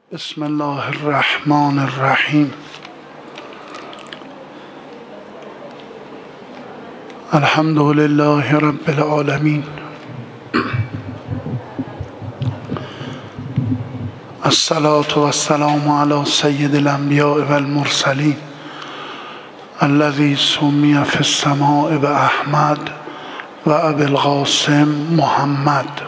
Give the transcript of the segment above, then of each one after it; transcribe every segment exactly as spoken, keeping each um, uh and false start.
بسم الله الرحمن الرحیم. الحمد لله رب العالمین. الصلاة والسلام على سید الانبیاء والمرسلین الذي سمي في السماء بأحمد و ابي القاسم محمد.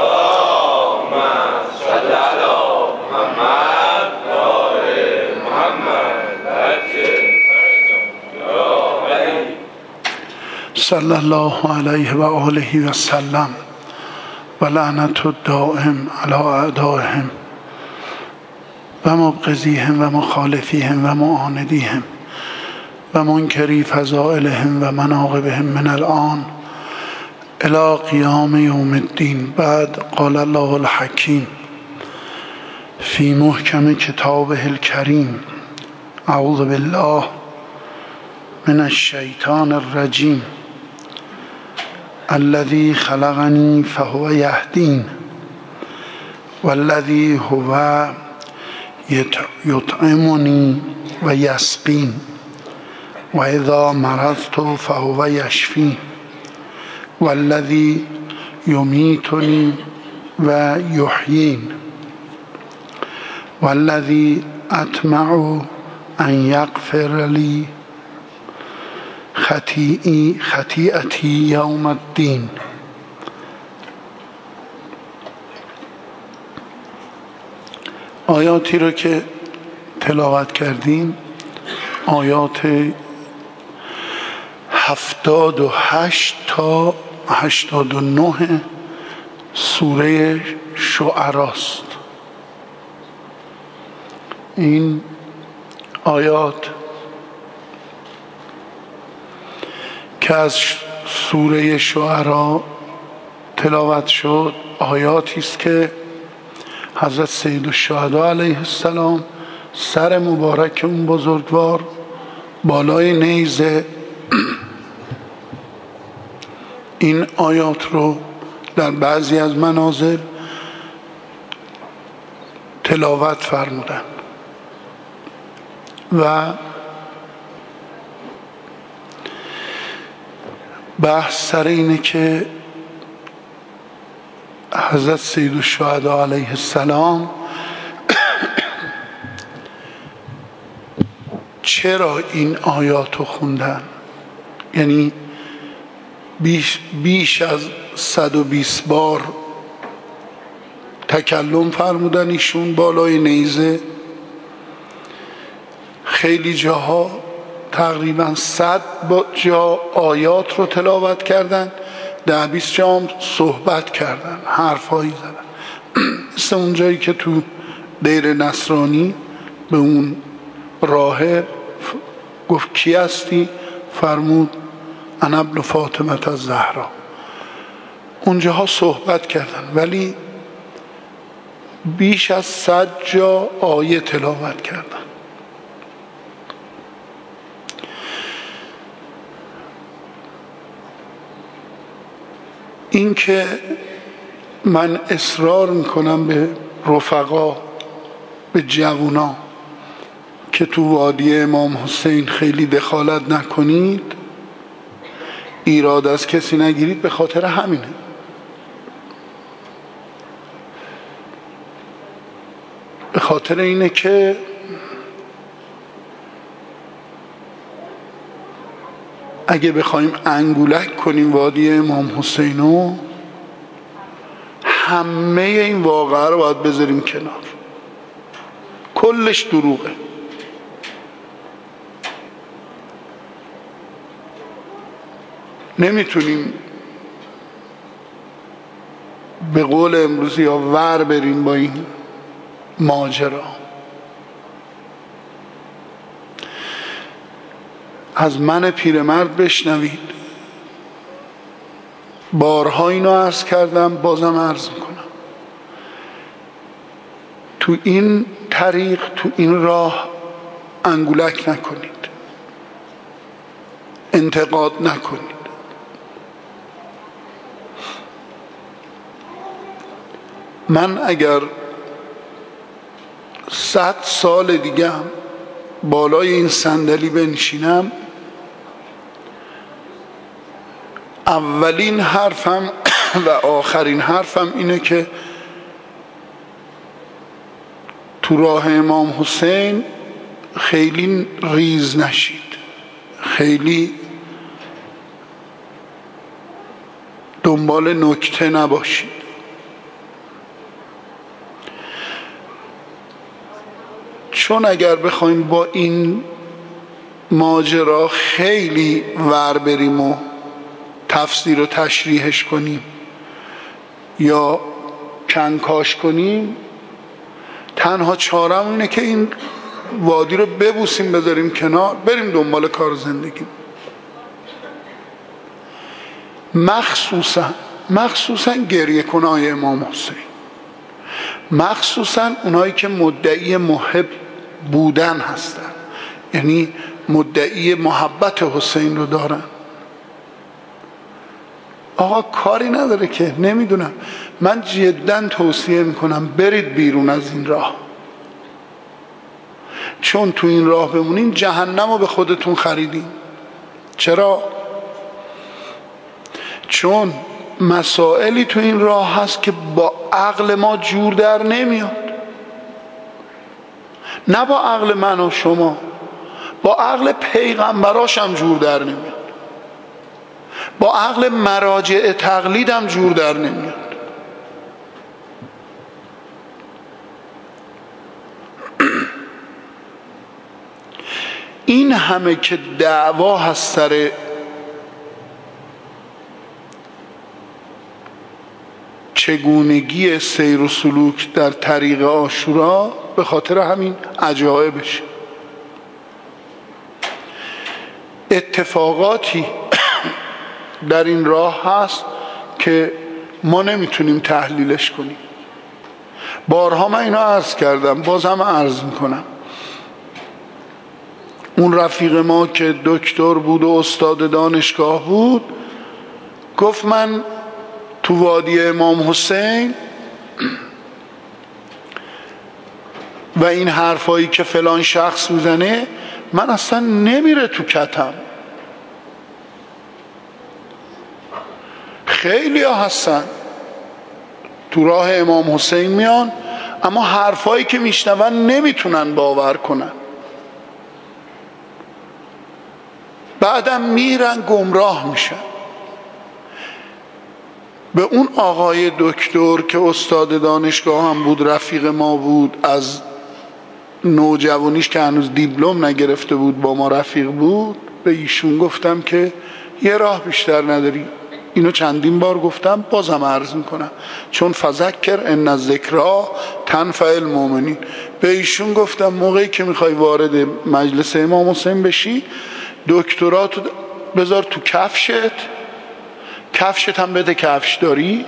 صلی الله علیه و آله و سلم و لعنت الدائم علی اعدائهم و مبغضیهم و مخالفیهم و معاندیهم و منکری فضائلهم و مناقبهم من الآن الی قیام یوم الدین. بعد قال الله الحکیم فی محکم کتابه الکریم اعوذ بالله من الشیطان الرجیم الذي خلقني فهو يهدين والذي هو يطعمني ويسقين وإذا مرضت فهو يشفين والذي يميتني ويحيين والذي أطمع أن يغفر لي خطیئی خطیئتی یوم الدین. آیاتی رو که تلاوت کردیم آیات هفتاد و هشت تا هشتاد و نه سوره شعراست. این آیات که از سوره شعرا تلاوت شد آیاتی است که حضرت سید الشهدا علیه السلام سر مبارک اون بزرگوار بالای نیزه این آیات رو در بعضی از منازل تلاوت فرمودن و بحث سر اینه که حضرت سید الشهدا علیه السلام چرا این آیات رو خوندن، یعنی بیش, بیش از صد و بیست بار تکلم فرمودن ایشون بالای نیزه، خیلی جاها تقریبا صد جا آیات رو تلاوت کردن، ده بیست جا هم صحبت کردن، حرفایی زدن. مثل اون جایی که تو دیر نصرانی به اون راهب گفت کی هستی؟ فرمود انا ابن فاطمه الزهرا. اونجاها صحبت کردن ولی بیش از صد جا آیه تلاوت کردن. این که من اصرار میکنم به رفقا، به جوونا که تو وادی امام حسین خیلی دخالت نکنید، ایراد از کسی نگیرید، به خاطر همینه. به خاطر اینه که اگه بخوایم انگولک کنیم وادی امام حسینو، همه این واقعه رو باید بذاریم کنار، کلش دروغه. نمیتونیم به قول امروزی یا ور بریم با این ماجرا. از من پیرمرد بشنوید، بارها اینو عرض کردم، بازم عرض میکنم، تو این طریق، تو این راه انگولک نکنید، انتقاد نکنید. من اگر صد سال دیگه هم بالای این صندلی بنشینم، اولین حرفم و آخرین حرفم اینه که تو راه امام حسین خیلی ریز نشید، خیلی دنبال نکته نباشید. چون اگر بخوایم با این ماجرا خیلی ور بریم و تفسیر و تشریحش کنیم یا کنکاش کنیم، تنها چارم اینه که این وادی رو ببوسیم بذاریم کنار، بریم دنبال کار زندگی. مخصوصا مخصوصا گریه کنای امام حسین، مخصوصا اونایی که مدعی محب بودن هستن، یعنی مدعی محبت حسین رو دارن. آقا کاری نداره که، نمیدونم، من جدا توصیه میکنم برید بیرون از این راه، چون تو این راه بمونین جهنم رو به خودتون خریدین. چرا؟ چون مسائلی تو این راه هست که با عقل ما جور در نمیاد، نه با عقل من و شما، با عقل پیغمبراش هم جور در نمیاد، با عقل مراجع تقلید هم جور در نمیاد. این همه که دعوا هست سر چگونگی سیر و سلوک در طریق عاشورا به خاطر همین عجایبش. اتفاقاتی در این راه هست که ما نمیتونیم تحلیلش کنیم. بارها من اینا عرض کردم، بازم عرض میکنم. اون رفیق ما که دکتر بود و استاد دانشگاه بود گفت من تو وادی امام حسین و این حرفایی که فلان شخص میزنه من اصلا نمیره تو کتم. خیلی ها هستن تو راه امام حسین میان اما حرفایی که میشنون نمیتونن باور کنن، بعدم میرن گمراه میشن. به اون آقای دکتر که استاد دانشگاه هم بود، رفیق ما بود، از نوجوانیش که هنوز دیپلم نگرفته بود با ما رفیق بود، به ایشون گفتم که یه راه بیشتر نداری. اینو چندین بار گفتم، بازم عرض میکنم، چون فذکر ان الذکری تنفع المؤمنین. به ایشون گفتم موقعی که میخوای وارد مجلس امام حسین بشی دکتراتو بذار تو کفشت، کفشت هم بده کفش داری،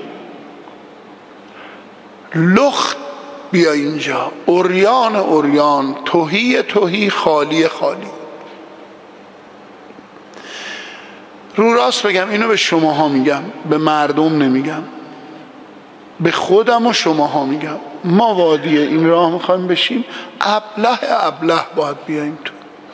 لخت بیا اینجا، عریان عریان، تهی تهی، خالی خالی. رو راست بگم اینو به شماها میگم، به مردم نمیگم، به خودم و شماها میگم. ما وادی این راه میخوایم بشیم، ابله ابله باید بیاییم تو.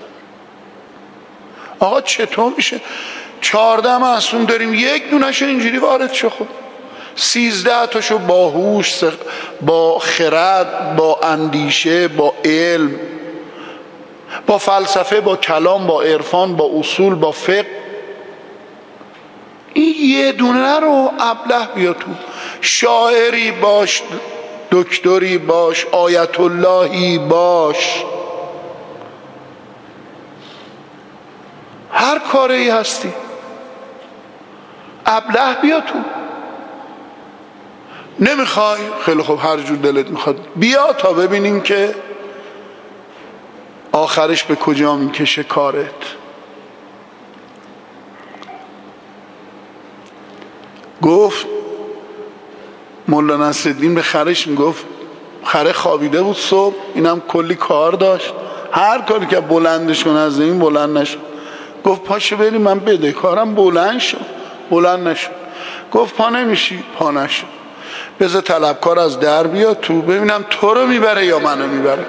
آقا چطور میشه چهارده معصوم داریم یک دونشو اینجوری وارد شو؟ خب سیزده تاشو با هوش، با خرد، با اندیشه، با علم، با فلسفه، با کلام، با عرفان، با اصول، با فقه، این یه دونه رو ابله بیا تو. شاعری باش، دکتری باش، آیت اللهی باش، هر کاری هستی، ابله بیا تو. نمیخوای؟ خیلی خوب، هر جور دلت میخواد بیا تا ببینیم که آخرش به کجا میکشه کارت. گفت مولا نصرالدین به خرش میگفت، خره خوابیده بود صبح، اینم کلی کار داشت، هر کاری که بلندش کنه از این بلند نشد. گفت پاشو بریم، من بده کارم بلند شد، بلند نشد. گفت پا نمیشی، پا نشد. بذار طلبکار از در بیاد تو، ببینم تو رو میبره یا منو میبره.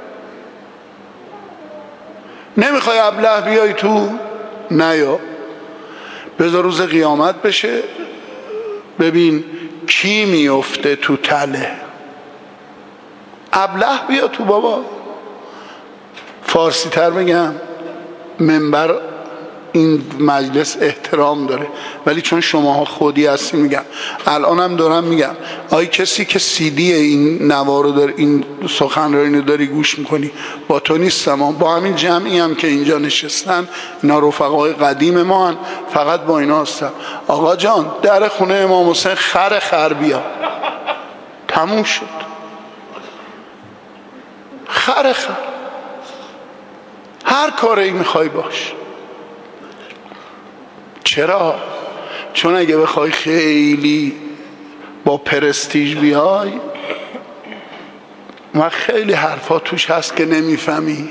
نمیخوای ابله بیای تو؟ نه، یا بذار روز قیامت بشه ببین کی میفته تو تله. ابله بیا تو بابا. فارسی تر بگم، منبر این مجلس احترام داره، ولی چون شماها خودی هستی میگم. الانم دارم میگم آی کسی که سی دی این نوار رو داری، این سخنرانی رو داری گوش میکنی، با تو نیستم، با همین جمعی هم که اینجا نشستن، اینا رفقای قدیم ما هن، فقط با اینا هستم. آقا جان در خونه امام حسین خر خر بیا، تموم شد. خر خر هر کاری میخوای باش. چرا؟ چون اگه بخوای خیلی با پرستیژ بیای و خیلی حرفا توش هست که نمیفهمی،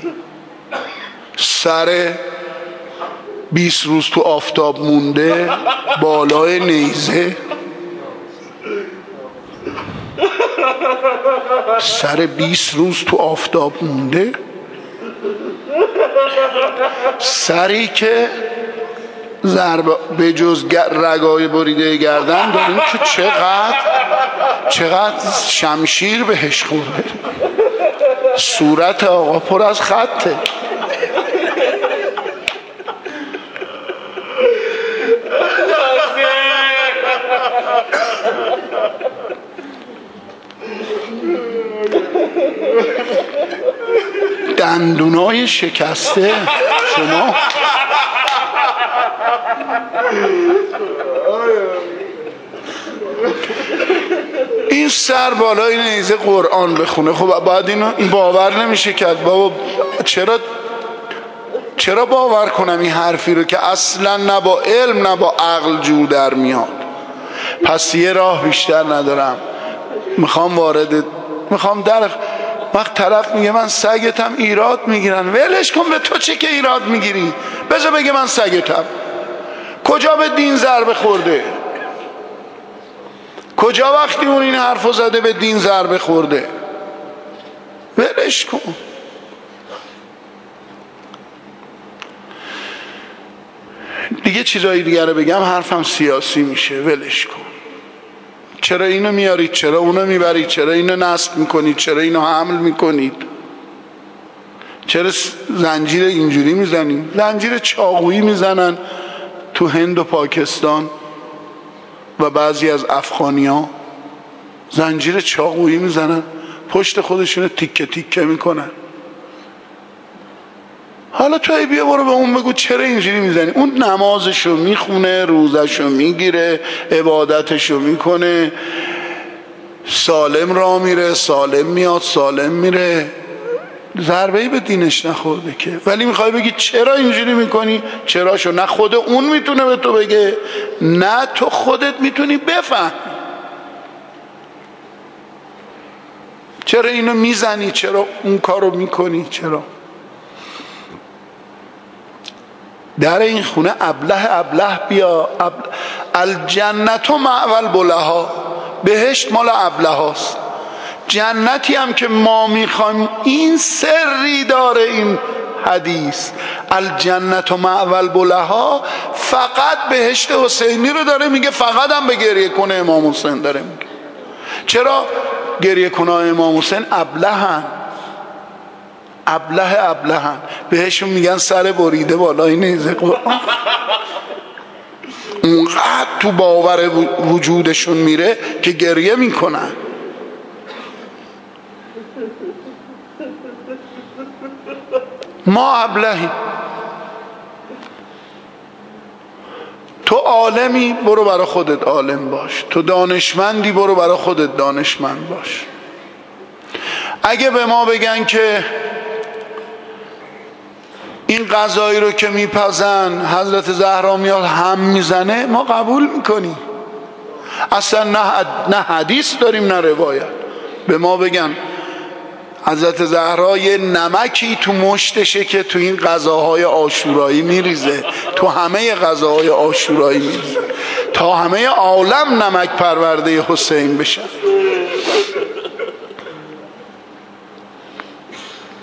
سر بیست روز تو آفتاب مونده بالای نیزه، سر بیست روز تو آفتاب مونده، سری که ضرب به جز رگای بریده گردن داریم که چقدر چقدر شمشیر بهش خورده، صورت آقا پر از خطه. دندونای شکسته شما. این سر بالای نیزه قرآن بخونه. خب بعد اینو این باور نمیشه کرد. بابا چرا چرا باور کنم این حرفی رو که اصلا نه با علم نه با عقل جور در میاد؟ پس یه راه بیشتر ندارم، میخوام وارد میخوام در وقت طرف میگه من سگتم، ایراد میگیرن. ولش کن، به تو چه که ایراد میگیری؟ بذار بگه من سگتم. کجا به دین ضربه خورده؟ کجا وقتی اون این حرفو زده به دین ضربه خورده؟ ولش کن. دیگه چیزایی دیگه رو بگم حرفم سیاسی میشه. ولش کن. چرا اینو میارید؟ چرا اونو میبرید؟ چرا اینو نصب میکنید؟ چرا اینو حمل میکنید؟ چرا زنجیر اینجوری میزنید؟ زنجیر چاقویی میزنن تو هند و پاکستان و بعضی از افغانیا، زنجیر چاقویی میزنن، پشت خودشونو تیکه تیکه میکنن. حالا تو ای بیا برو به اون بگو چرا اینجوری میزنی؟ اون نمازشو میخونه، روزشو میگیره، عبادتشو میکنه، سالم راه میره، سالم میاد، سالم میره، ضربه‌ای به دینش نخورده که. ولی میخوای بگی چرا اینجوری میکنی؟ چراشو نه خود اون میتونه به تو بگه، نه تو خودت میتونی بفهم. چرا اینو میزنی؟ چرا اون کارو میکنی؟ چرا؟ در این خونه ابله ابله بیا. ابله. الجنت و معول بلها، بهشت مال ابله هاست. جنتی هم که ما میخوایم، این سری داره این حدیث. الجنت و معول بلها، فقط بهشت حسینی رو داره میگه، فقط هم به گریه کنه امام حسین داره میگه. چرا؟ گریه کنه امام حسین ابلهن، ابله ابلهن، بهشون میگن سر بریده بالای نیزه قرآن. اونقدر تو باور وجودشون میره که گریه میکنن. ما ابلهیم. تو عالمی برو برای خودت عالم باش، تو دانشمندی برو برای خودت دانشمند باش. اگه به ما بگن که این قضایی رو که میپزن حضرت زهرا میاد هم میزنه، ما قبول میکنیم. اصلا نه نه حدیث داریم نه روایت. به ما بگن حضرت زهرا یه نمکی تو مشتشه که تو این غذاهای عاشورایی میریزه، تو همه غذاهای عاشورایی میریزه، تا همه عالم نمک پرورده حسین بشن.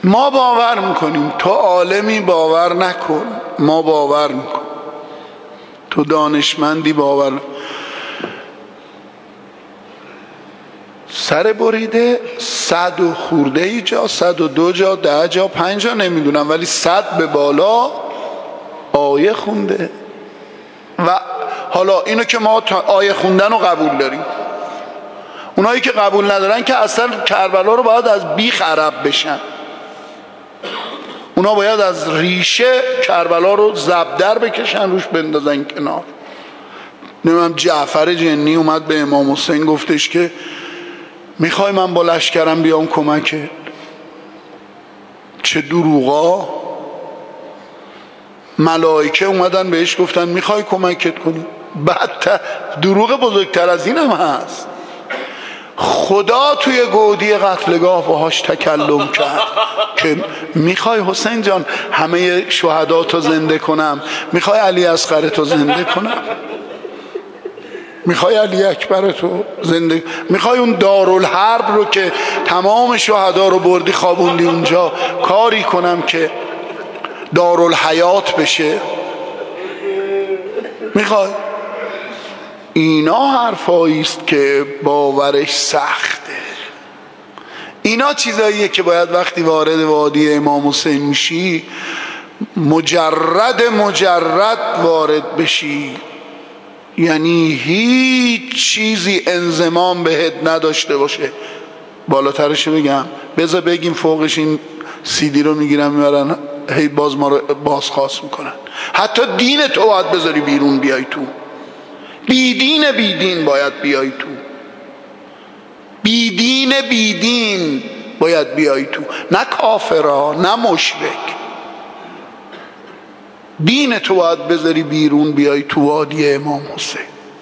ما باور میکنیم، تو عالمی باور نکن، ما باور میکنیم، تو دانشمندی باور نکن. سر بریده صد و خورده ای جا، صد و دو جا، ده جا، پنج جا نمیدونم، ولی صد به بالا آیه خونده. و حالا اینو که ما آیه خوندن رو قبول داریم، اونایی که قبول ندارن که اصلا کربلا رو باید از بیخ عرب بشن، اونا باید از ریشه کربلا رو زبدر بکشن، روش بندازن کنار. نمیدونم جعفر جنی اومد به امام حسین گفتش که میخوای من با لشکرم بیام کمکت؟ چه دروغا. ملائکه اومدن بهش گفتن میخوای کمکت کنی؟ بعد دروغ بزرگتر از این هم هست، خدا توی گودی قتلگاه باهاش تکلم کرد که میخوای حسین جان همه شهداتو زنده کنم، میخوای علی اصغرتو زنده کنم، میخوای علی اکبرتو زنده، میخوای اون دارالحرب رو که تمام شهدا رو بردی خوابوندی اونجا کاری کنم که دارالحیات بشه؟ میخوای؟ اینا حرفایی است که باورش سخته. اینا چیزاییه که باید وقتی وارد وادی امام حسین میشی مجرد مجرد وارد بشی، یعنی هیچ چیزی انضمام بهت نداشته باشه. بالاترش بگم، بذار بگیم فوقش این سیدی رو میگیرن میبرن هی باز ما رو بازخواست میکنن. حتی دین تو باید بذاری بیرون بیای تو، بیدین بیدین باید بیای تو، بیدین بیدین باید بیای تو، نه کافرا نه مشرک. دین تو باید بذاری بیرون بیای تو وادی امام حسین.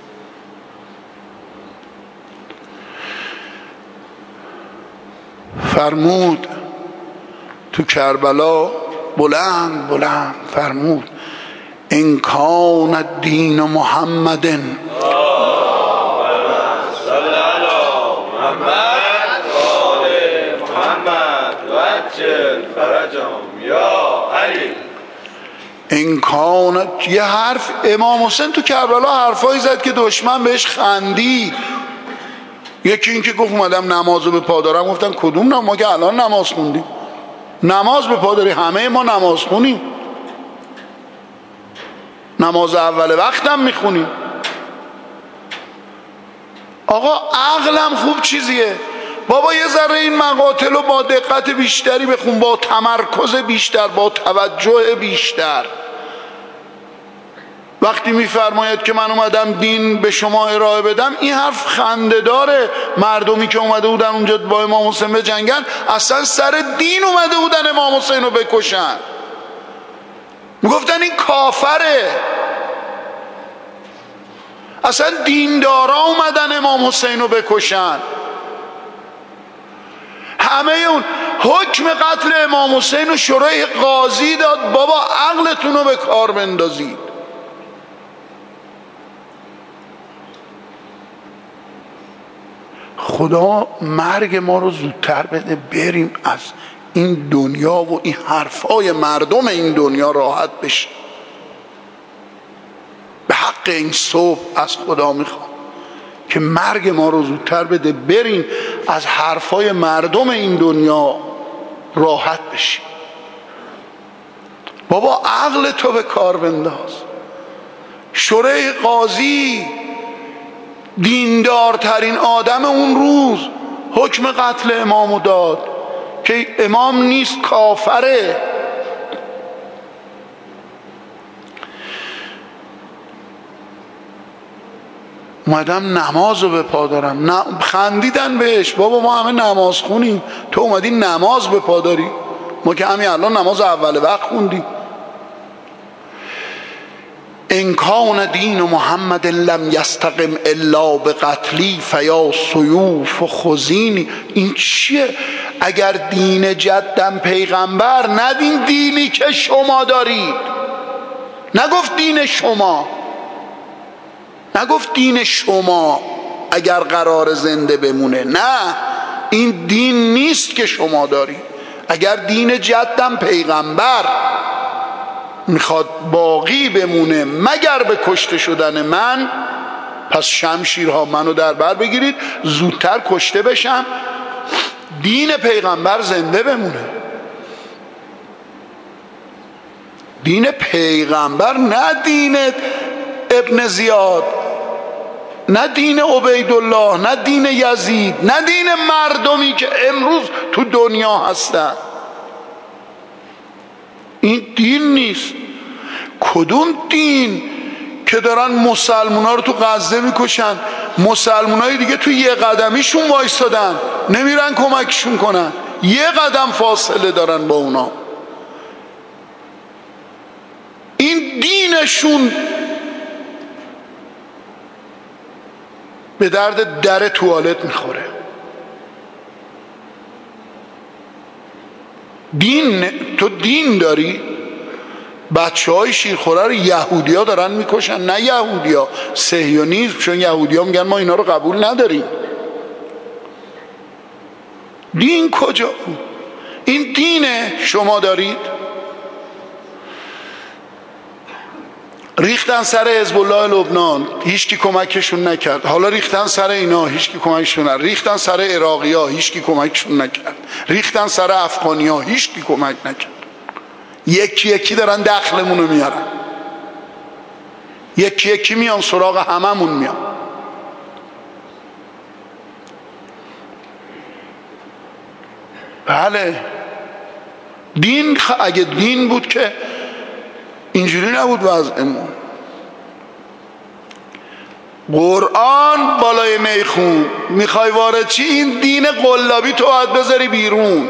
فرمود تو کربلا بلند بلند فرمود ان کان الدین محمد این کان. یه حرف امام حسین تو کربلا حرفایی زد که دشمن بهش خندید. یکی این که گفت اومدم نمازو به پا دارم، گفتن کدوم نماز؟ ما که الان نماز خوندیم. نماز به پا داری؟ همه ما نماز خونیم، نماز اول وقتم میخونیم. آقا عقلم خوب چیزیه بابا، یه ذره این مقاتل رو با دقت بیشتری بخون، با تمرکز بیشتر، با توجه بیشتر. وقتی میفرماید که من اومدم دین به شما ارائه بدم، این حرف خنده داره. مردمی که اومده بودن اونجا با امام حسین به جنگن اصلا سر دین اومده بودن امام حسین رو بکشن، میگفتن این کافره. اصلا دیندارا اومدن امام حسین رو بکشن. همه اون حکم قتل امام حسین رو شورای قاضی داد. بابا عقلتون رو به کار بندازید. خدا مرگ ما رو زودتر بده بریم از این دنیا و این حرفای مردم این دنیا راحت بشه. به حق این صبح از خدا میخوام که مرگ ما رو زودتر بده بریم از حرفای مردم این دنیا راحت بشیم. بابا عقل تو به کار بنداز. شورای قاضی دیندارترین آدم اون روز حکم قتل امامو داد که امام نیست، کافره. اومدم نماز رو به پا دارم. ن... خندیدن بهش. بابا ما همه نماز خونیم، تو اومدی نماز به پا داری؟ ما که همین الان نماز اول وقت خوندیم. ان کان دین محمد لم یستقم الا بقتلی فیا سیوف و خزینی. این چیه؟ اگر دین جدم پیغمبر، نه دین دینی که شما دارید. نگفت دین شما، نگفت دین شما اگر قرار زنده بمونه، نه این دین نیست که شما دارید. اگر دین جدم پیغمبر میخواد باقی بمونه مگر به کشته شدن من، پس شمشیرها منو در بر بگیرید، زودتر کشته بشم، دین پیغمبر زنده بمونه. دین پیغمبر، نه دین ابن زیاد، نه دین عبیدالله، نه دین یزید، نه دین مردمی که امروز تو دنیا هستن. این دین نیست. کدوم دین که دارن مسلمان ها رو تو غزه میکشن، مسلمان های دیگه تو یه قدمیشون وایستادن نمیرن کمکشون کنن، یه قدم فاصله دارن با اونا. این دینشون به درد در توالت میخوره. دین، تو دین داری؟ بچه های شیرخوره رو یهودی ها دارن میکشن، نه یهودی ها، صهیونیسم، چون یهودی ها میگن ما اینا رو قبول نداریم. دین کجا؟ این دینه شما دارید؟ ریختن سر حزب الله لبنان، هیچکی کمکشون نکرد. حالا ریختن سر اینا، هیچکی کمکشون نکرد. ریختن سر عراقی ها، هیچکی کمکشون نکرد. ریختن سر افغانی ها، هیچکی کمک نکرد. یکی یکی دارن دخلمونو میارن، یکی یکی میان سراغ هممون میان. بله دین، اگه دین بود که اینجوری نبود وضعمون. قرآن بالای میخون، میخوای وارد چی؟ این دین قلابی تو باید بذاری بیرون.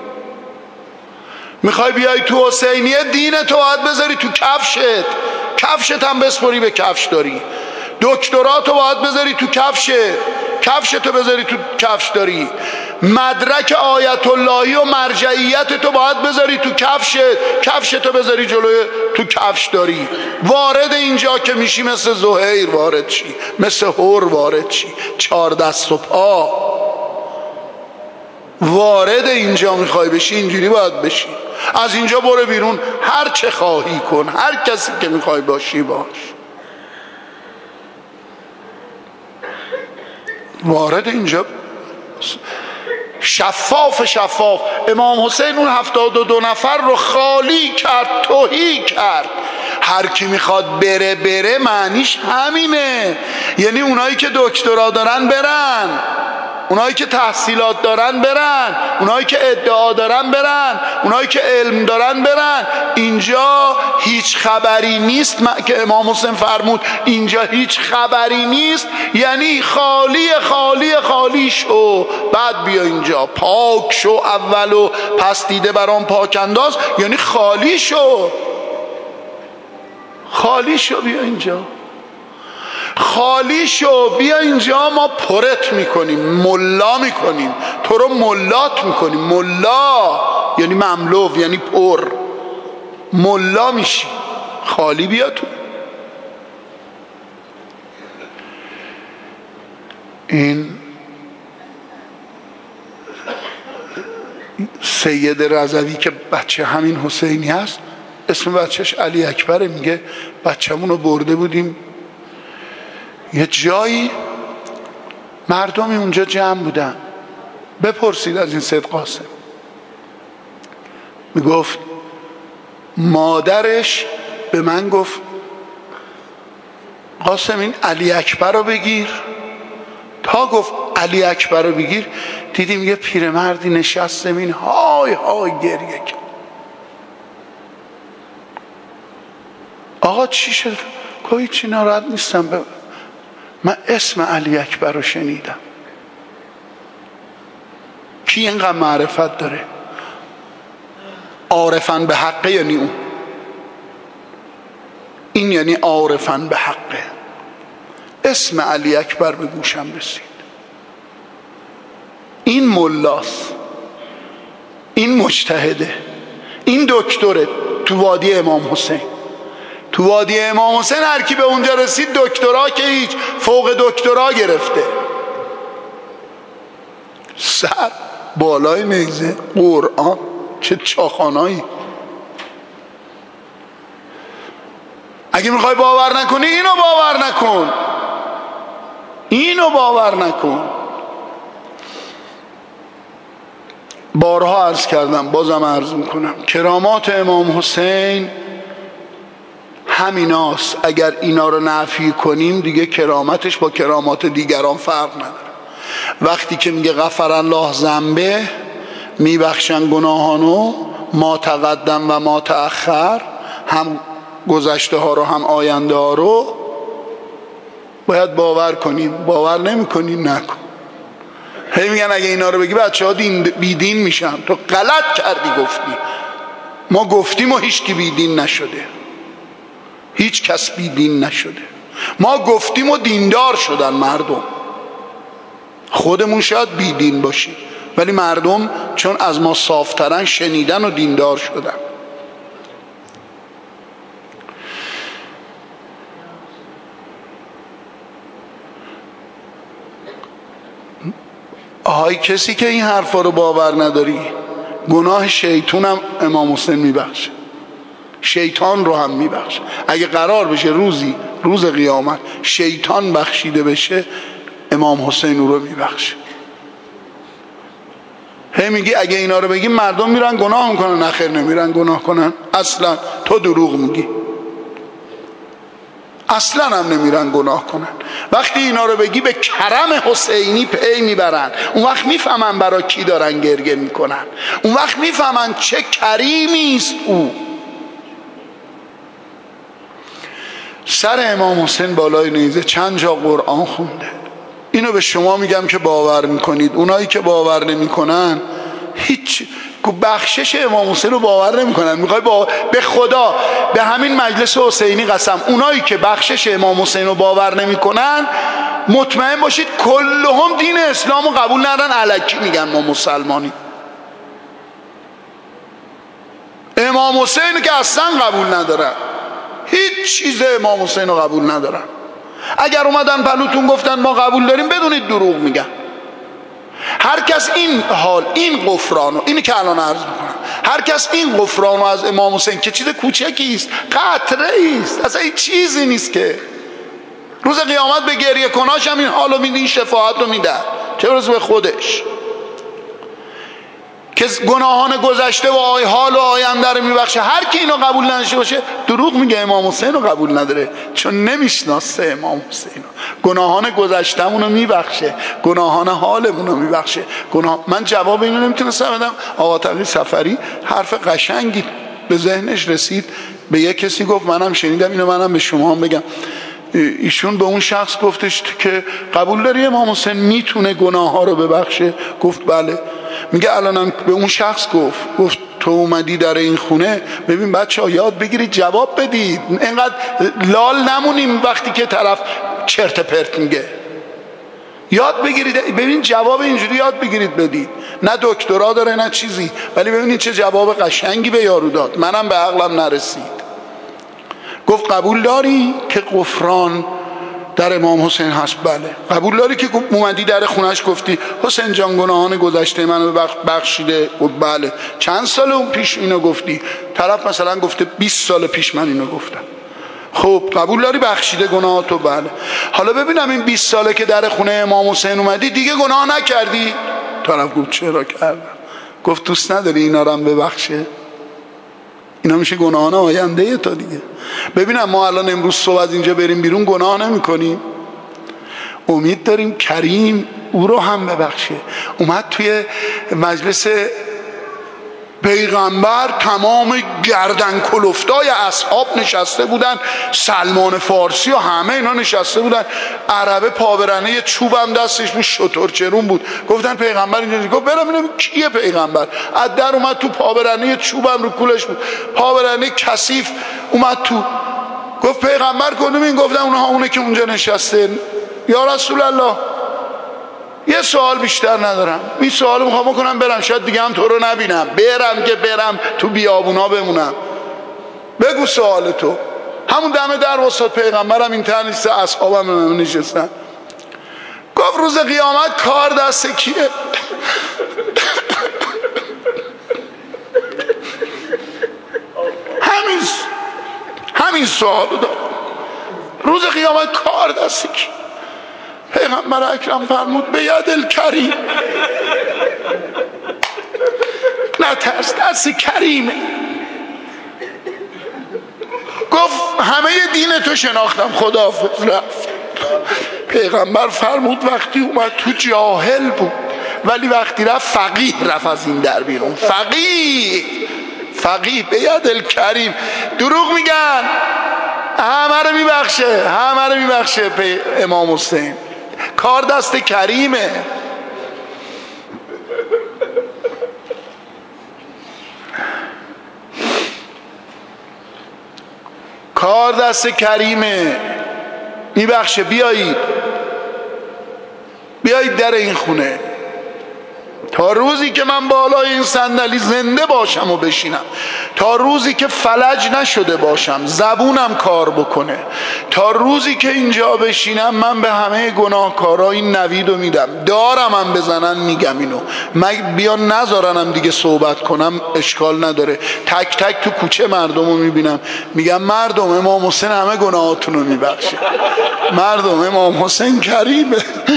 میخوای بیای تو حسینیه، دین تو باید بذاری تو کفشت، کفشت هم بسپری به کفش داری. دکترا تو باید بذاری تو کفشت، کفشتو بذاری تو کفش داری. مدرک آیت اللهی و مرجعیت تو باید بذاری تو کفشت، کفشتو بذاری جلوی تو کفش داری. وارد اینجا که میشی مثل زهیر وارد چی، مثل هور وارد چی، چار دست و پا. وارد اینجا میخوای بشی اینجوری باید بشی. از اینجا برو بیرون، هر چه خواهی کن، هر کسی که میخوای باشی باش. وارد اینجا شفاف شفاف. امام حسین اون هفتاد و دو نفر رو خالی کرد، تهی کرد. هر کی میخواد بره بره معنیش همینه. یعنی اونایی که دکترا دارن برن، اونایی که تحصیلات دارن برن، اونایی که ادعا دارن برن، اونایی که علم دارن برن. اینجا هیچ خبری نیست که امام حسین فرمود اینجا هیچ خبری نیست، یعنی خالی خالی خالی شو، بعد بیا اینجا. پاک شو اولو پس دیده برام پاک انداز، یعنی خالی شو، خالی شو، بیا اینجا، خالی شو، بیا اینجا. ما پرت میکنیم، ملا میکنیم، تو رو ملات میکنیم. ملا یعنی مملو، یعنی پر، ملا میشی. خالی بیا تو. این سید رضوی که بچه همین حسینی هست، اسم بچهش علی اکبره، میگه بچه‌مون رو برده بودیم یه جایی، مردمی اونجا جمع بودن، بپرسید از این سید قاسم. میگفت مادرش به من گفت قاسم این علی اکبر رو بگیر. تا گفت علی اکبر رو بگیر دیدیم یه پیرمردی نشست زمین، های های گریه کرد. آقا چی شد؟ گفت هیچی، ناراحت نیستم، من اسم علی اکبر رو شنیدم. کی اینقدر معرفت داره؟ عارفن به حقه، یعنی اون. این یعنی عارفن به حقه. اسم علی اکبر به گوشم رسید. این ملاست، این مجتهده، این دکتره. تو وادی امام حسین، تو وادی امام حسین هر کی به اونجا رسید دکترا که هیچ، فوق دکترا گرفته. سر بالای نیزه قرآن. چه چاخانایی. اگه میخوای باور نکنی اینو باور نکن، اینو باور نکن. بارها عرض کردم، بازم عرض میکنم، کرامات امام حسین همیناست. اگر اینا رو نفی کنیم دیگه کرامتش با کرامات دیگران فرق نداره. وقتی که میگه غفر الله ذنبه، میبخشن گناهانو، ما تقدم و ما تأخر، هم گذشته ها رو هم آینده ها رو باید باور کنیم. باور نمی کنیم نکن. هی میگن اگه اینا رو بگی بچه ها دین بیدین میشن. تو غلط کردی گفتی. ما گفتیم و هیچ کی بیدین نشده، هیچ کس بیدین نشده. ما گفتیم و دیندار شدن مردم. خودمون شاید بیدین باشیم ولی مردم چون از ما صافترن شنیدن و دیندار شدن. آهای کسی که این حرفا رو باور نداری، گناه شیطان هم امام حسین میبخشه، شیطان رو هم میبخشه. اگه قرار بشه روزی روز قیامت شیطان بخشیده بشه، امام حسین رو میبخشه. هی میگی اگه اینا رو بگی مردم میرن گناه میکنن. نخیر، نمیرن گناه کنن اصلا. تو دروغ میگی. اصلا هم نمیرن گناه کنن. وقتی اینا رو بگی به کرم حسینی پی میبرن. اون وقت میفهمن برای کی دارن گریه میکنن. اون وقت میفهمن چه کریمی است او. سر امام حسین بالای نیزه چند جا قرآن خونده. اینو به شما میگم که باور میکنید. اونایی که باور نمیکنن هیچ بخشش امام حسین رو باور نمیکنن. میخوای با... به خدا به همین مجلس حسینی قسم، اونایی که بخشش امام حسین رو باور نمیکنن مطمئن باشید کلهم دین اسلام رو قبول ندارن. الکی میگن ما مسلمانی. امام حسین که اصلا قبول ندارن، هیچ چیز امام حسین رو قبول ندارن. اگر اومدن پلوتون گفتن ما قبول داریم، بدونید دروغ میگن. هر کس این حال، این غفرانو، اینی که الان عرض میکنم، هر کس این غفرانو از امام حسین که چیز کوچکی است، قطره است، اصلا این چیزی نیست که روز قیامت به گریه کناش هم این حالو میده، این شفاعت رو میده، چه برسه به خودش که گناهان گذشته و آی حال و آینده رو میبخشه. هر کی اینو قبول نداشته باشه دروغ میگه. امام حسین رو قبول نداره چون نمیشناسه امام حسین. گناهان گذشتمون رو میبخشه، گناهان حالمون رو میبخشه. گناه... من جواب اینو نمیتونستم بدم. آقا تقی صفری حرف قشنگی به ذهنش رسید. به یک کسی گفت، منم شنیدم اینو، منم به شما هم بگم. ایشون به اون شخص گفتش که قبول داری امام حسین میتونه گناه ها رو ببخشه؟ گفت بله. میگه الانم به اون شخص گفت گفت تو اومدی در این خونه، ببین بچه ها یاد بگیرید جواب بدید، اینقدر لال نمونیم وقتی که طرف چرت پرت میگه. یاد بگیرید، ببین جواب اینجوری یاد بگیرید بدید. نه دکترا داره نه چیزی، ولی ببینید چه جواب قشنگی به یارو داد. منم به عقلم نرسید. گفت قبول داری که غفران در امام حسین هست؟ بله. قبول داری که اومدی در خونش گفتی حسین جان گناهان گذشته منو بخشیده؟ گفت بله. چند سال اون پیش اینو گفتی؟ طرف مثلا گفته بیست سال پیش من اینو گفتم. خب قبول داری بخشیده گناهاتو؟ بله. حالا ببینم این بیست ساله که در خونه امام حسین اومدی دیگه گناه نکردی؟ طرف گفت چرا کردم. گفت دوست نداری اینا رو هم ببخشه؟ اینا میشه گناهان آینده تا دیگه. ببینم ما الان امروز صبح از اینجا بریم بیرون گناه نمی کنیم؟ امید داریم کریم او رو هم ببخشه. اومد توی مجلس پیغمبر تمام گردن کلفتای اصحاب نشسته بودن، سلمان فارسی و همه اینا نشسته بودن. عربه پابرنه یه چوبم دستش بود، شتر چرون بود. گفتن پیغمبر اینجا. گفت برم اینم کیه پیغمبر؟ از در اومد تو، پابرنه یه چوبم رو کولش بود، پابرنه کثیف اومد تو. گفت پیغمبر کدوم این؟ گفتن اونها اونه که اونجا نشسته. یا رسول الله یه سوال بیشتر ندارم، این سوال میخوام بکنم برم، شاید دیگه هم تو رو نبینم، برم که برم تو بیابونا بمونم. بگو سوال تو. همون دم در وسط پیغمبرم این تن نیست، اصحابم نشستن. گفت روز قیامت کار دست کیه؟ همین سوالو دارم. روز قیامت کار دست کی؟ پیغمبر اکرم فرمود به ید الکریم. نه ترس، دست کریمه. گفت همه دین تو شناختم، خداحافظ، رفت. پیغمبر فرمود وقتی اومد تو جاهل بود، ولی وقتی رفت فقیه رفت از این در بیرون. فقیه فقیه به ید الکریم. دروغ میگن، همه رو میبخشه، همه رو میبخشه. امام حسین کار دست کریمه. کار دست کریمه، میبخشه. بیایید بیایید در این خونه. تا روزی که من بالای این صندلی زنده باشم و بشینم، تا روزی که فلج نشده باشم، زبونم کار بکنه، تا روزی که اینجا بشینم، من به همه گناهکارا این نویدو میدم. دارم هم بزنن میگم اینو. من بیان نذارنم دیگه صحبت کنم اشکال نداره. تک تک تو کوچه مردمو میبینم، میگم مردم امام حسین همه گناهاتونو میبخشه. مردم امام حسین کریمه.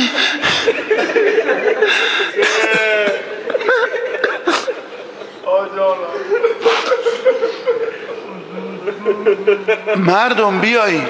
مردم بیایید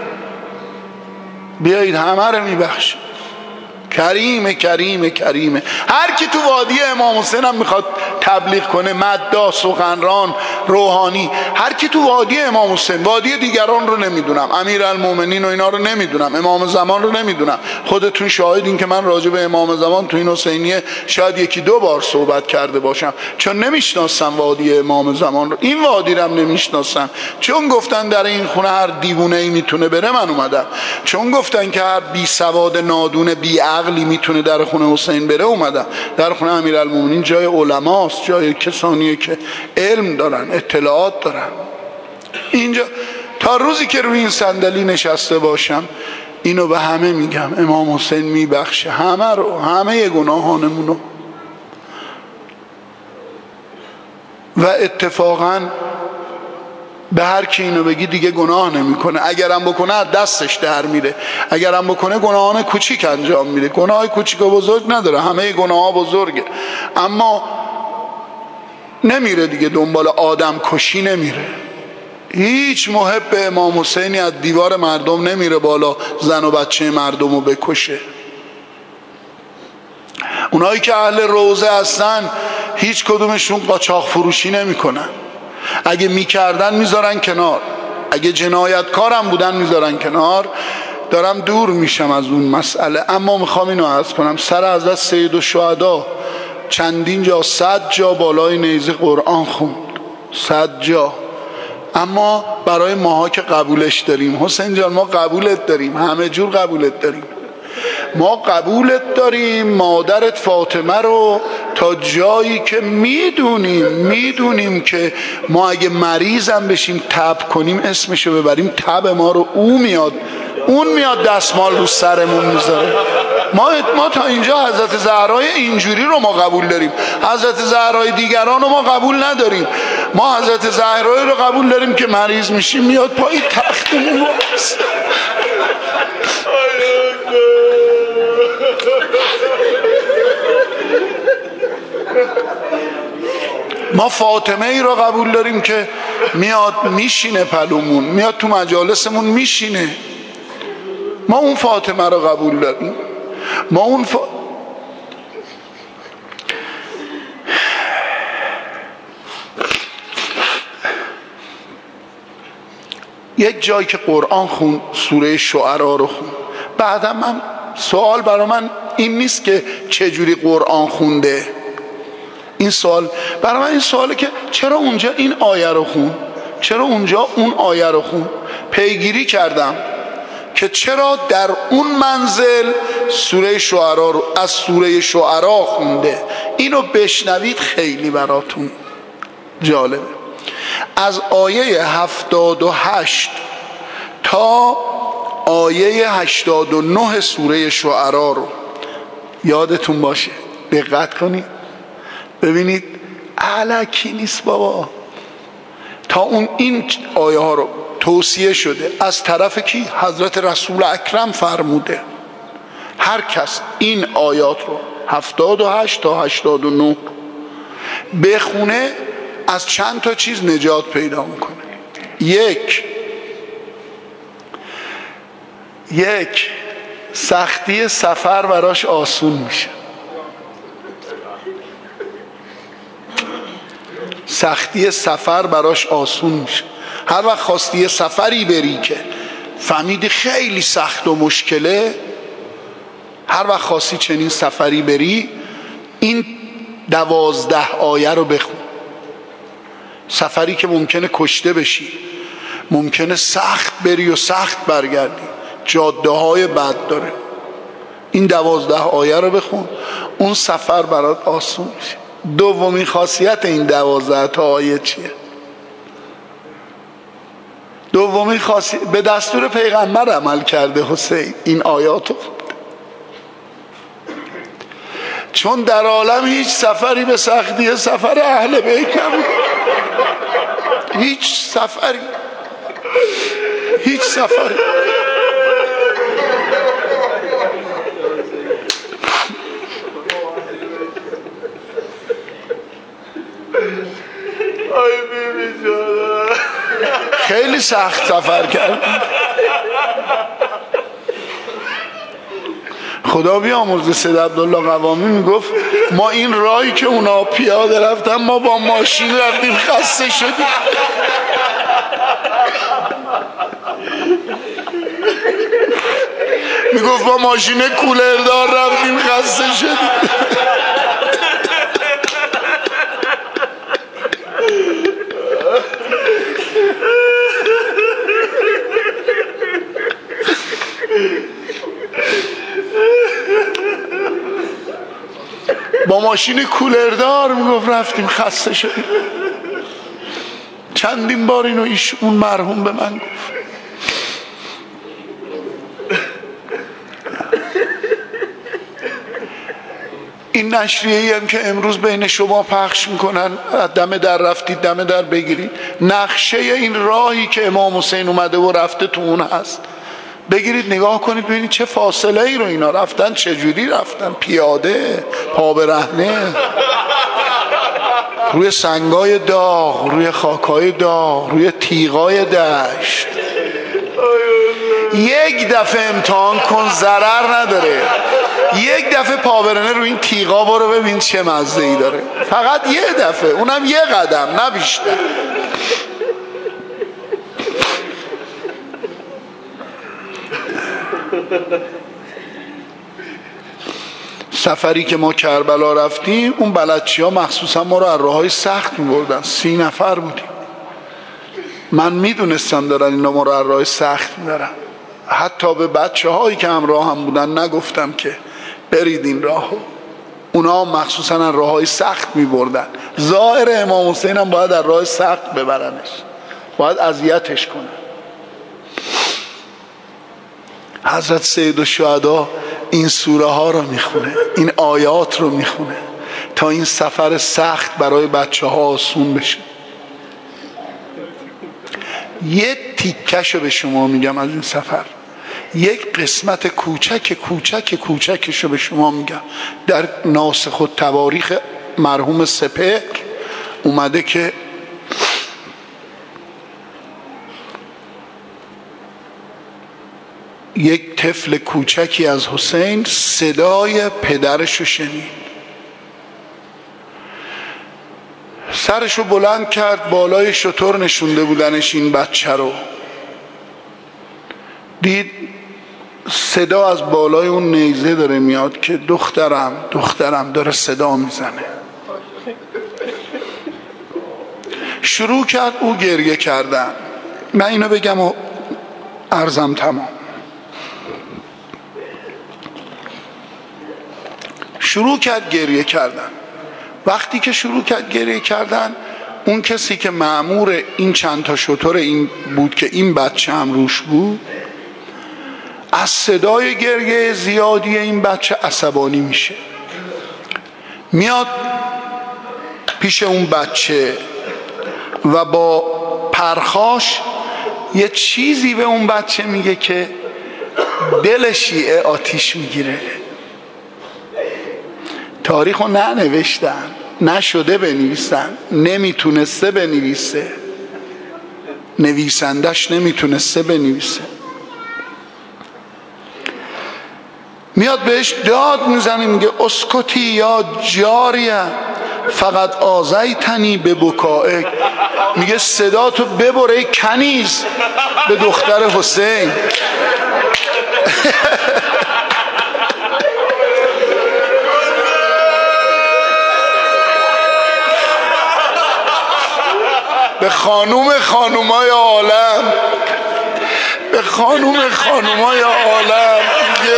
بیایید، همه رو میبخشه. کریمه کریمه کریمه. هر کی تو وادی امام حسین هم میخواد تبلیغ کنه، مداح، سخنران، روحانی، هر کی تو وادی امام حسین، وادی دیگران رو نمیدونم، امیرالمومنین و اینا رو نمیدونم، امام زمان رو نمیدونم. خودتون شاهدین که من راجع به امام زمان تو این حسینیه شاید یکی دو بار صحبت کرده باشم، چون نمیشناسم وادی امام زمان رو. این وادی رو هم نمیشناسم، چون گفتن در این خونه هر دیوونه ای میتونه بره، من اومدم. چون گفتن که هر بی سواد نادون بی عقلی میتونه در خونه حسین بره، اومدم. در خونه امیرالمومنین جای علماست، جای کسانیه که علم دارن، اطلاعات دارن. اینجا تا روزی که روی این صندلی نشسته باشم اینو به همه میگم، امام حسین میبخشه همه رو، همه گناهانمونو. و اتفاقا به هر کی اینو بگی دیگه گناه نمیکنه. اگرم بکنه دستش در میره، اگرم بکنه گناهان کوچیک انجام میده. گناه کوچیک و بزرگ نداره، همه گناه بزرگه، اما نمیره دیگه دنبال آدم کشی نمیره. هیچ محب امام حسینی از دیوار مردم نمیره بالا زن و بچه مردم رو بکشه. اونایی که اهل روضه هستن هیچ کدومشون قاچاق فروشی نمیکنن. اگه میکردن میذارن کنار، اگه جنایتکارم بودن میذارن کنار. دارم دور میشم از اون مسئله، اما میخوام اینو عرض کنم. سر حضرت سید الشهدا چندین جا، صد جا بالای نیزه قرآن خوند، صد جا. اما برای ماها که قبولش داریم، حسین جان ما قبولت داریم، همه جور قبولت داریم. ما قبولت داریم مادرت فاطمه رو تا جایی که میدونیم میدونیم که ما اگه مریضم بشیم تب کنیم اسمشو ببریم، تب ما رو او میاد، اون میاد دستمال رو سرمون میذاره. ما ما تا اینجا حضرت زهرای اینجوری رو ما قبول داریم، حضرت زهرای دیگران رو ما قبول نداریم. ما حضرت زهرای رو قبول داریم که مریض میشیم میاد پای تختمون رو. ما فاطمه ای رو قبول داریم که میاد میشینه پلومون، میاد تو مجالسمون میشینه. ما اون فاطمه رو قبول داریم. ما اون فا... یک جایی که قرآن خون، سوره شعرا رو خون. بعدا من سوال برای من این نیست که چجوری قرآن خونده، این سوال برای من این سواله که چرا اونجا این آیه رو خون، چرا اونجا اون آیه رو خون. پیگیری کردم که چرا در اون منزل سوره شعرا رو از سوره شعرا خونده. اینو بشنوید خیلی براتون جالبه. از آیه هفتاد و هشت تا آیه هشتاد و نه سوره شعرا رو یادتون باشه، دقت کنید ببینید. الکی نیست بابا. تا اون این آیه ها رو توصیه شده از طرف کی؟ حضرت رسول اکرم فرموده هر کس این آیات رو هفتاد و هشت تا هشتاد و نه بخونه از چند تا چیز نجات پیدا میکنه. یک یک سختی سفر براش آسون میشه. سختی سفر براش آسون میشه. هر وقت خواستی یه سفری بری که فهمیدی خیلی سخت و مشکله، هر وقت خواستی چنین سفری بری این دوازده آیه رو بخون. سفری که ممکنه کشته بشی، ممکنه سخت بری و سخت برگردی، جاده های بد داره، این دوازده آیه رو بخون، اون سفر برات آسون میشه. دومین خاصیت این دوازده تا آیه چیه؟ دومین خاصیت به دستور پیغمبر عمل کرده حسین این آیاتو، چون در عالم هیچ سفری به سختی سفر اهل بیت نبود. هیچ سفری هیچ سفری خیلی سخت سفر کرد. خدا بیامرزه سید عبدالله قوامی میگفت ما این راهی که اونا پیاده رفتن ما با ماشین رفتیم خسته شدیم. میگفت با ماشین کولردار رفتیم خسته شدیم. با ماشین کولردار میگفت رفتیم خسته شدیم. چندین بار اینو ایش اون مرحوم به من گفت. این نشریه‌ای هم که امروز بین شما پخش میکنن دم در رفتید دم در بگیرید، نقشه این راهی که امام حسین اومده و رفته تو اون هست، بگیرید نگاه کنید ببینید چه فاصله ای رو اینا رفتن، چه جوری رفتن، پیاده، پا برهنه، روی سنگای داغ، روی خاکای داغ، روی تیغای دشت. یک دفعه امتحان کن، ضرر نداره. یک دفعه پا برهنه روی این تیغا برو ببین چه مزه ای داره. فقط یه دفعه، اونم یه قدم نه بیشتر. سفری که ما کربلا رفتیم اون بلدچی ها مخصوصا ما رو از راه های سخت می بردن. سی نفر بودیم. من می دونستم دارن اینا ما رو از راه سخت می برن. حتی به بچه هایی که همراه هم بودن نگفتم که برید این راهو. اونا مخصوصا از راه های سخت می بردن. ظاهر امام حسین هم باید از راه سخت ببرنش، باید اذیتش کنن. حضرت سید الشهدا این سوره ها رو میخونه، این آیات رو میخونه تا این سفر سخت برای بچه ها آسون بشه. یه تیکش رو به شما میگم از این سفر، یک قسمت کوچک کوچک کوچکش رو به شما میگم. در ناسخ التواریخ مرحوم سپهر اومده که یک طفل کوچکی از حسین صدای پدرش رو شنید، سرش رو بلند کرد، بالای شتر نشونده بودنش این بچه رو، دید صدا از بالای اون نیزه داره میاد که دخترم دخترم داره صدا میزنه. شروع کرد او گریه کردن. من اینو بگم و عرضم تمام. شروع کرد گریه کردن. وقتی که شروع کرد گریه کردن، اون کسی که مأمور این چند تا شتر این بود که این بچه هم روش بود، از صدای گریه زیادی این بچه عصبانی میشه، میاد پیش اون بچه و با پرخاش یه چیزی به اون بچه میگه که دل شیعه آتیش میگیره. تاریخو ننوشتن، نشده بنویسن، نمیتونسته بنویسه، نویسندش نمیتونسته بنویسه. میاد بهش داد میزنه، میگه اسکتی یا جاریه فقط آذیتنی به بکائک. میگه صدا تو ببره کنیز به دختر حسین. به خانوم خانومای عالم، به خانوم خانومای عالم میگه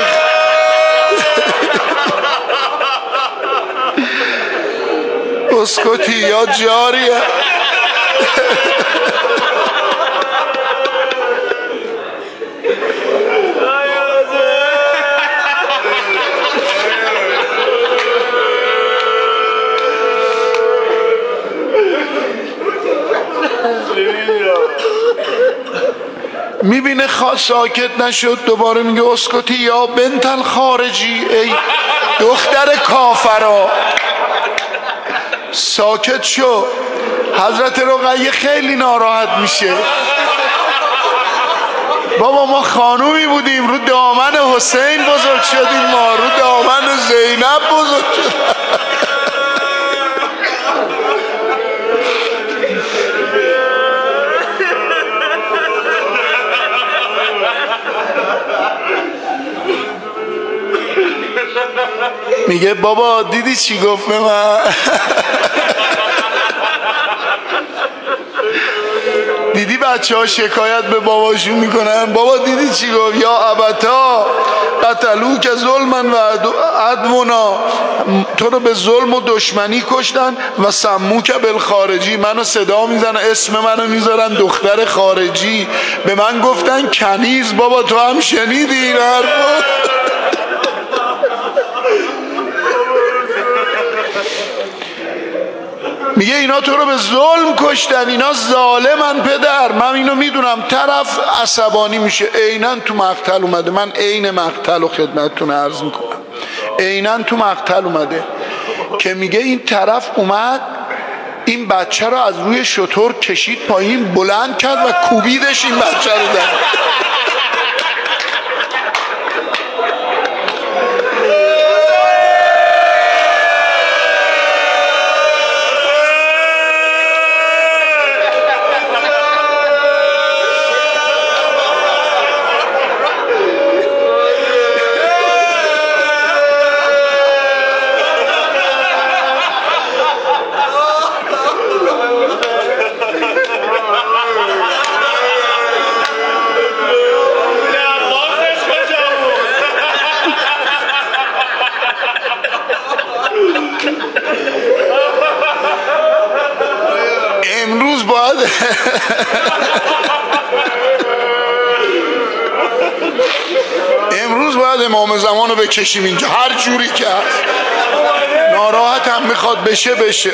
اسکتی یا جاریه. میبینه خواست ساکت نشد، دوباره میگه اسکتی یا بنت الخارجی، ای دختر کافرا ساکت شو. حضرت رقیه خیلی ناراحت میشه، بابا ما خانومی بودیم رو دامن حسین بزرگ شدیم، ما رو دامن زینب بزرگ شدیم. میگه بابا دیدی چی گفت به من؟ دیدی بچه ها شکایت به باباشون میکنن؟ بابا دیدی چی گفت؟ یا ابتا قتلو که ظلمن و عدونا، تو رو به ظلم و دشمنی کشتن، و سمو که بالخارجی، منو صدا میزنن، اسم منو میذارن دختر خارجی، به من گفتن کنیز. بابا تو هم شنیدی این حرفو؟ میگه اینا تو رو به ظلم کشتن، اینا ظالمن پدر. من اینو میدونم. طرف عصبانی میشه. عیناً تو مقتل اومده، من عین مقتل رو خدمتتون عرض میکنم، عیناً تو مقتل اومده که میگه این طرف اومد این بچه رو از روی شتر کشید پایین، بلند کرد و کوبیدش این بچه رو در. امروز باید امروز باید امام زمان رو بکشیم اینجا هر جوری که هست. ناراحت هم میخواد بشه بشه.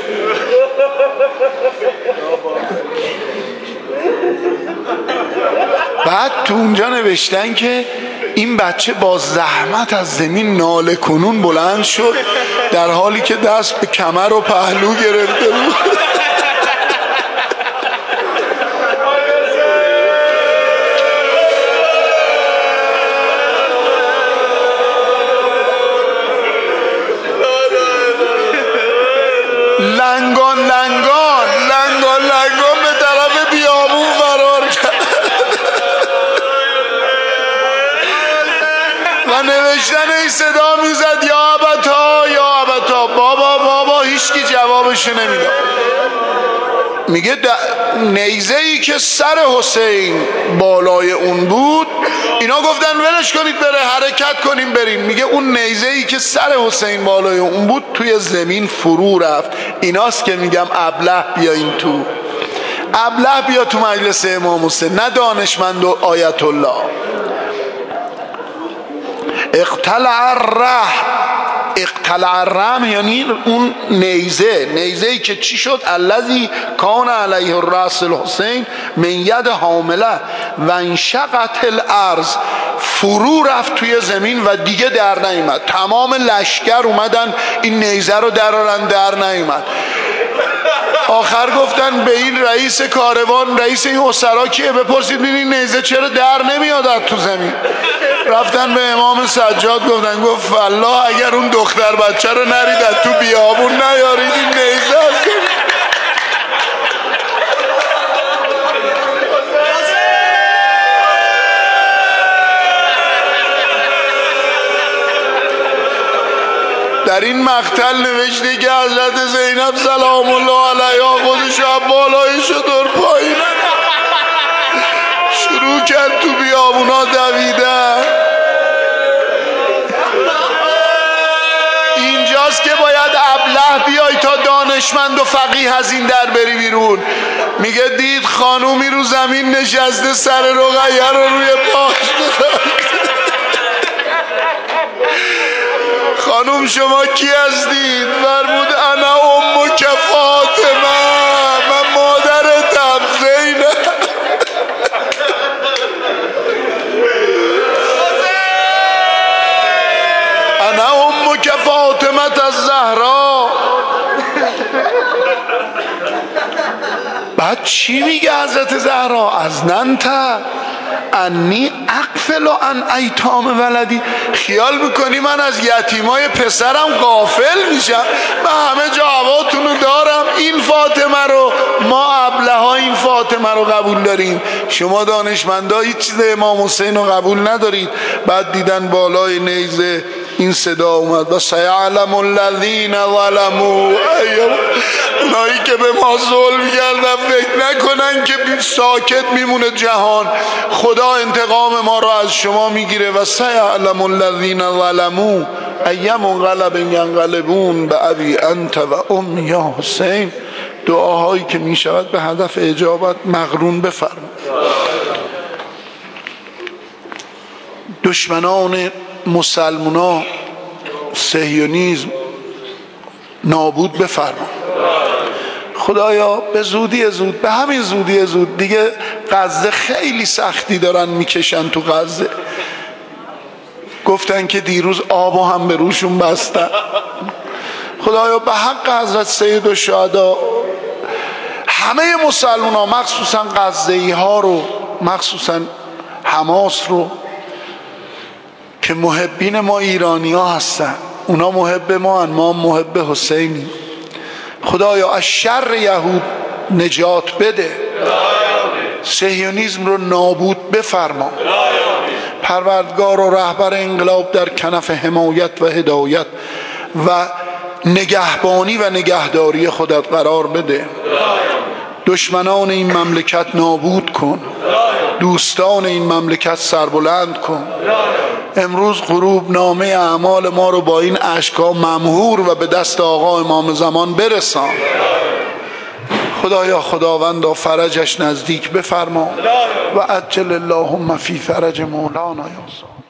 بعد تو اونجا نوشتن که این بچه با زحمت از زمین ناله کنون بلند شد، در حالی که دست به کمر و پهلو گرفته بود. لنگان لنگان لنگان لنگان به طرف بیابون فرار کرد و نوشتن این صدا میزد یا ابتا یا ابتا، بابا بابا. هیچکی جوابشو نمیداد. میگه نیزه ای که سر حسین بالای اون بود، اینا گفتن ولش کنید بره، حرکت کنیم بریم. میگه اون نیزه ای که سر حسین بالای اون بود توی زمین فرو رفت. ایناست که میگم ابله بیا این تو، ابله بیا تو مجلس امام حسین، نه دانشمند و آیت الله. اقتلع الره اقتلع الرم یعنی اون نیزه، نیزه‌ای که چی شد؟ الذی کان علیه الراس الحسین من ید حامله و انشقت الارض، فرو رفت توی زمین و دیگه در نیامد. تمام لشکر اومدن این نیزه رو درارن، در نیامد. آخر گفتن به این رئیس کاروان، رئیس این اسرا کیه؟ بپرسید ببینید نیزه چرا در نمیاد تو زمین. رفتن به امام سجاد گفتن، گفت والله اگر اون دختر بچه رو نرید تو بیابون نیارید این نیزه است. در این مقتل نوشته که حضرت زینب سلام الله علیها خودش از بالای شطور پایین شروع کرد تو بیابونا دویدن. اینجاست که باید ابله بیای تا دانشمند و فقیه از این در بری بیرون. میگه دید خانومی رو زمین نشسته، سر رقیه رو روی پاش خانوم شما کی هستید؟ فرمود انا امک فاطمه، من مادرتم زینب. انا امک فاطمه الزهرا. بعد چی میگه حضرت زهرا؟ از ننت انی اغفل عن ایتام ولدی، خیال میکنی من از یتیمای پسرم غافل میشم؟ من همه جا هواتونو دارم. این فاطمه رو ما ابله ها این فاطمه رو قبول داریم، شما دانشمندا هیچ چیز امام حسین رو قبول ندارید. بعد دیدن بالای نیزه این صدا اومد و سیعلم الذین ظلموا، اونایی که به ما ظلم کردن فکر نکنن که ساکت میمونه جهان، خدا انتقام ما رو از شما میگیره. و سیعلم الذین ظلموا ای منقلب ینقلبون بابی انت و امی یا حسین. دعاهایی که میشود به هدف اجابت مقرون بفرمایید. دشمنان مسلمونا صهیونیسم نابود بفرما خدایا، به زودی زود، به همین زودی زود. دیگه غزه خیلی سختی دارن میکشن تو غزه. گفتن که دیروز آبو هم به روشون بستن. خدایا به حق حضرت سید الشهدا همه مسلمونا، مخصوصا غزه‌ای ها رو، مخصوصا حماس رو که محبین ما ایرانی ها هستن، اونا محب ما هن، ما محب حسینی. خدایا از شر یهود نجات بده، صهیونیسم رو نابود بفرما. پروردگار و رهبر انقلاب در کنف حمایت و هدایت و نگهبانی و نگهداری خودت قرار بده. دشمنان این مملکت نابود کن، دوستان این مملکت سربلند کن. امروز غروب نامه اعمال ما رو با این اشکا ممهور و به دست آقا امام زمان برسان. خدایا خداوندا فرجش نزدیک بفرما و عجل اللهم فی فرج مولانا یا